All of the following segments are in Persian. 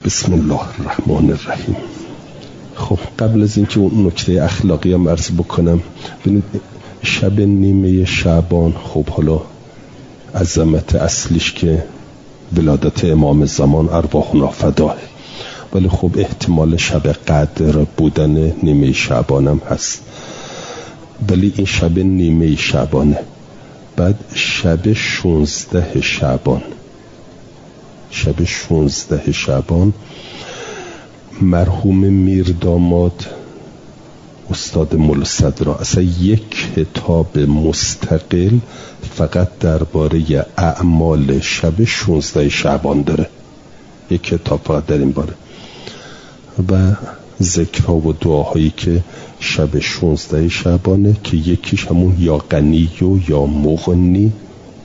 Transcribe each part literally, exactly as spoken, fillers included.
بسم الله الرحمن الرحیم. خب قبل از اینکه اون نکته اخلاقی هم عرض بکنم، ببینید شب نیمه شعبان، خب حالا عظمت اصلیش که ولادت امام زمان ارواحنا فداه، ولی خب احتمال شب قدر بودن نیمه شعبان هم هست، ولی این شب نیمه شعبانه. بعد شب شونزده شعبان، شب شونزده شعبان مرحوم میر داماد استاد مولا صدرا اصلا یک کتاب مستقل فقط درباره اعمال شب شونزده شعبان داره، یک کتاب فقط در این باره و ذکرها و دعاهایی که شب شونزده شعبانه که یکیش همون یا غنی و یا مغنی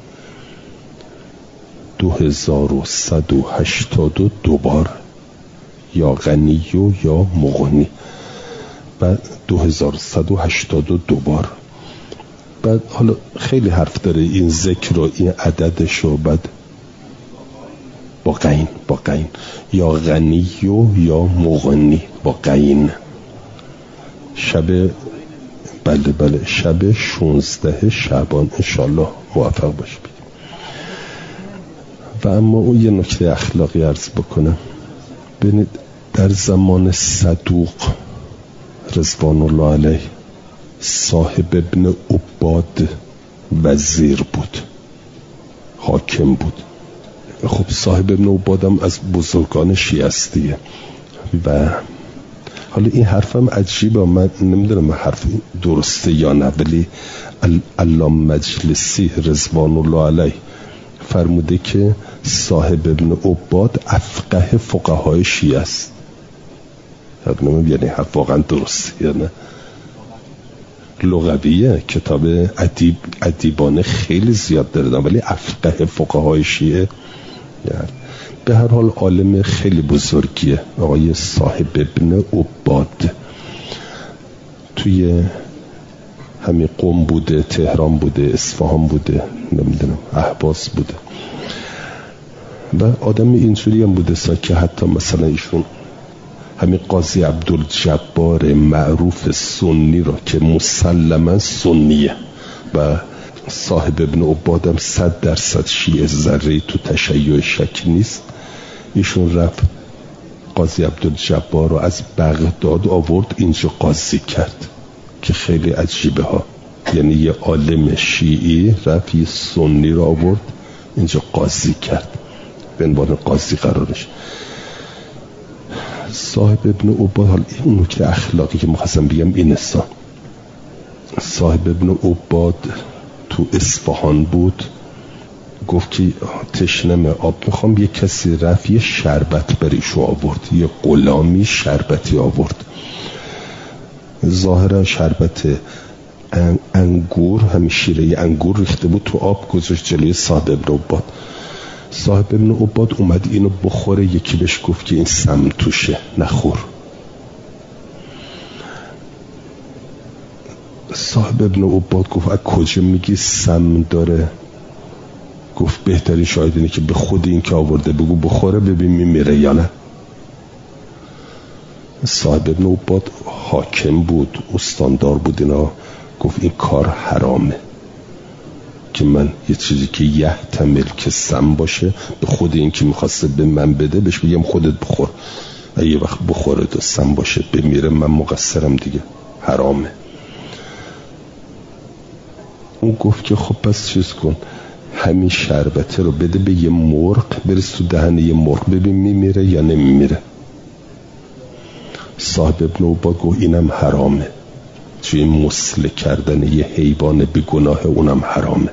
دو هزار و صد و هشتاد و دو بار، یا غنی و یا مغنی، بعد دو هزار و صد و هشتاد و دو بار. بعد حالا خیلی حرف داره این ذکر و این عددش و بعد با قین با قین یا غنی و یا مغنی با قین. شب بله بله شب شونزده شعبان انشالله موفق باشید. و اما اون یه نکته اخلاقی عرض بکنم. ببینید در زمان صدوق رضوان الله علیه صاحب ابن عباد وزیر بود، حاکم بود. خب صاحب ابن عباد هم از بزرگان شیعه است دیگه. و حالا این حرفم عجیبه، من نمیدونم حرف درسته یا نه، ولی علامه مجلسی رضوان الله علیه فرموده که صاحب ابن عباد افقه فقهای شیعه است. یعنی حرف واقعا درسته یا نه؟ لغویه، کتاب ادیب ادیبانه خیلی زیاد داره، ولی افقه فقهای شیعه یعنی به هر حال عالم خیلی بزرگیه آقای صاحب ابن عباد. توی همین قم بوده، تهران بوده، اصفهان بوده، نمیدونم اهواز بوده و آدم اینجوری هم بوده سا که حتی مثلا ایشون همین قاضی عبدالجبار معروف سنی را که مسلما سنیه و صاحب ابن عباد هم صد درصد شیعه، ذره تو تشیع شک نیست، ایشون رفت قاضی عبدالجبار رو از بغداد آورد اینجا قاضی کرد که خیلی عجیبه ها. یعنی یه عالم شیعی رفت یه سنی رو آورد اینجا قاضی کرد، به عنوان قاضی قرارش. صاحب ابن عباد، حال این نکته اخلاقی که مخواستم بگم این است، صاحب ابن عباد تو اصفهان بود، گفت که تشنمه آب میخوام، یه کسی رفت یه شربت بریشو آورد، یه غلامی شربتی آورد، ظاهرا شربت انگور، همین شیره انگور ریخته بود تو آب، گذاشت جلوی صاحب ابن عباد. صاحب ابن عباد اومد اینو بخوره، یکی بهش گفت که این سم توشه، نخور. صاحب ابن عباد گفت از کجا میگی سم داره؟ گفت بهتری شاید اینه که به خود این که آورده بگو بخوره ببین میمیره یا نه. صاحب ابن عباد حاکم بود، استاندار بود، اینا گفت این کار حرامه که من یه چیزی که یه تمل که سم باشه به خود این که میخواسته به من بده بهش بگم خودت بخور، یه وقت بخوره تو سم باشه بمیره من مقصرم دیگه، حرامه. اون گفت که خب پس چیز کن، همین شربته رو بده به یه مرغ، بریز تو دهن یه مرغ ببین میمیره یا نمیمیره. صاحب ابن عباد گفت اینم حرامه، توی مسله کردن یه حیوان بی گناه اونم حرامه.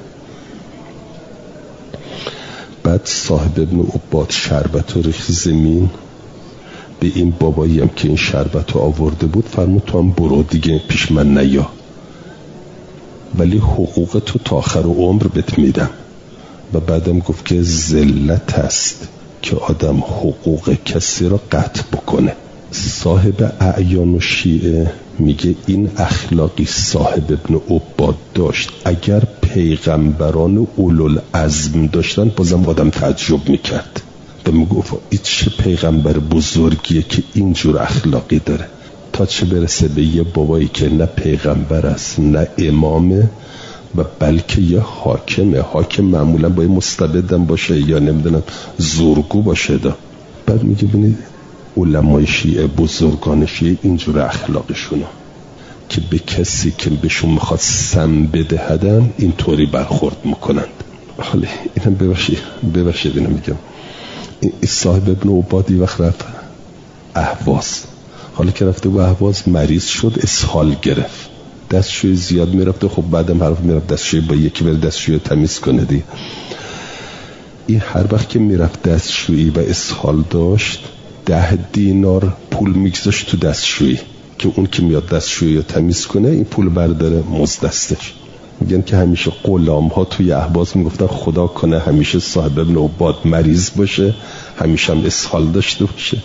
بعد صاحب ابن عباد شربت رو ریخت زمین، به این بابایی هم که این شربت رو آورده بود فرمود تو هم برو دیگه پیش من نیا، ولی حقوق تو تا آخر عمر بهت میدم. و بعدم گفت که ذلت است که آدم حقوق کسی را قطع بکنه. صاحب اعیان و شیعه میگه این اخلاقی صاحب ابن عباد داشت، اگر پیغمبران اولوالعزم داشتن بازم آدم تعجب میکرد. و میگفت این چه پیغمبر بزرگیه که اینجور اخلاقی داره، تا چه برسه به یه بابایی که نه پیغمبر است نه امامه و بلکه یه حاکمه. حاکم معمولا باید مستبدم باشه یا نمیدونم زورگو باشه. دا بعد میگه ببینید علمای شیعه، بزرگان شیعه اینجور اخلاقشونه که به کسی که بهشون میخواد سم بدهدن اینطوری برخورد میکنند. حالا اینم ببخشید ببخشید اینم میگم، این صاحب ابن عبادی وقت رفت اهواز، حالا که رفته و اهواز مریض شد، اسهال گرفت، دستشوی زیاد میرفته، خب بعدم حرف میرفت دستشوی با یکی بره دستشوی تمیز کنه دی. این هر وقت که میرفت دستشویی و اسهال داشت ده دینار پول میگذاشت تو دستشویی که اون که میاد دستشویی رو تمیز کنه این پول برداره مزدستش. میگن که همیشه غلام ها توی اهواز میگفتن خدا کنه همیشه صاحب ابن عباد مریض باشه، همیشه هم اسهال داشته باشه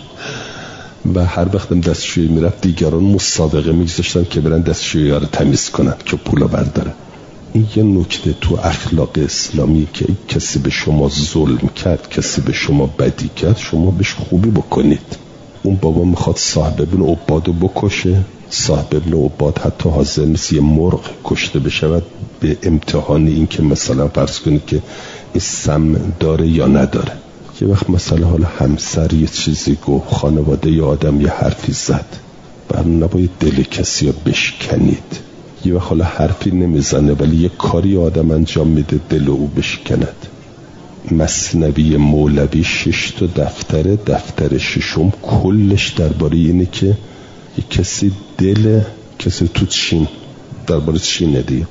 و هر وقتم دستشویی میرفت دیگران مسابقه میگذاشتن که برن دستشویی ها رو تمیز کنن که پولا برداره. این یه نکته تو اخلاق اسلامی که کسی به شما ظلم کرد، کسی به شما بدی کرد، شما بهش خوبی بکنید. اون بابا میخواد صاحب ابن عباد رو بکشه، صاحب ابن عباد حتی حاضر نیست یه مرغ کشته بشود به امتحان این که مثلا فرض کنید که این سم داره یا نداره. یه وقت مثلا حالا همسر یه چیزی گفت، خانواده یا آدم یه حرفی زد، بر نباید دل کسی رو بشکنید. یه وقت حالا حرفی نمیزنه ولی یه کاری آدم انجام میده دل او بشکند. مثنوی مولوی شش تا دفتره، دفتر ششم کلش درباره اینه که یه کسی دل کسی تو چین، درباره چینه دیگه،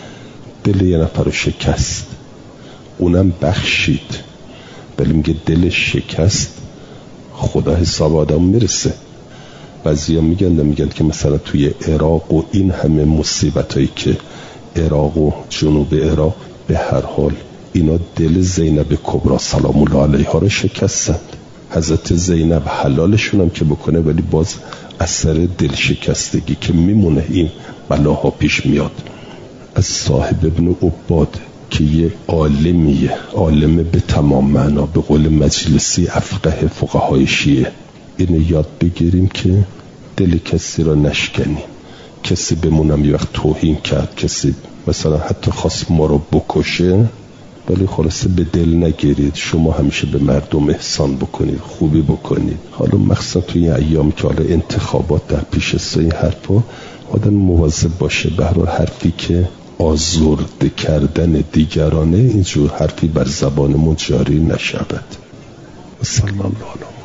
دل یه نفر رو شکست، اونم بخشید، ولی میگه دل شکست خدا حساب آدم میرسه. بعضیا میگن میگن که مثلا توی عراق و این همه مصیبت هایی که عراق و جنوب عراق، به هر حال اینا دل زینب کبرا سلام الله علیها رو شکستند. حضرت زینب حلالشون هم که بکنه ولی باز اثر دل شکستگی که میمونه این بلاها پیش میاد. از صاحب ابن عباد که یه عالمیه، عالم به تمام معنا، به قول مجلسی افقه فقهای شیعه، اینو یاد بگیریم که دل کسی را نشکنیم. کسی بمونم یه وقت توهین کرد، کسی مثلا حتی خواست ما رو بکشه، ولی خلاصه به دل نگیرید. شما همیشه به مردم احسان بکنید، خوبی بکنید. حالا مخصوصا توی این ایام که حالا انتخابات در پیش است، این حرفا آدم مواظب باشه. به هر حال حرفی که آزرده کردن دیگرانه، اینجور حرفی بر زبانمون جاری نشود. صلی الله علیه